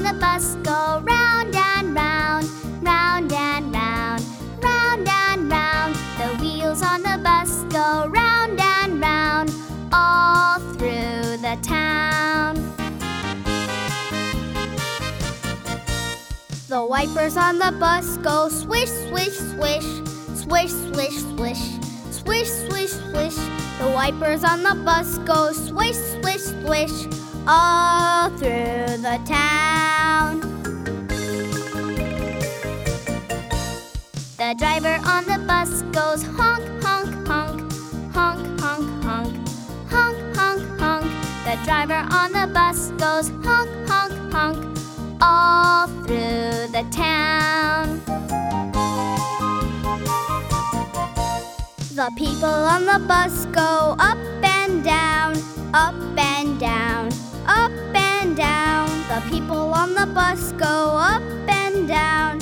the bus go round and round, round and round, round and round. The wheels on the bus go round and round, all through the town. The wipers on the bus go swish, swish, swish, swish, swish, swish, swish, swish, swish. The wipers on the bus go swish, swish, swish, all through the town. The driver on the bus goes honk, honk, honk, honk, honk, honk, honk, honk, honk. The driver on the bus goes honk, honk, honk, all through the town. The people on the bus go up and down, up and down, up and down. The people on the bus go up and down,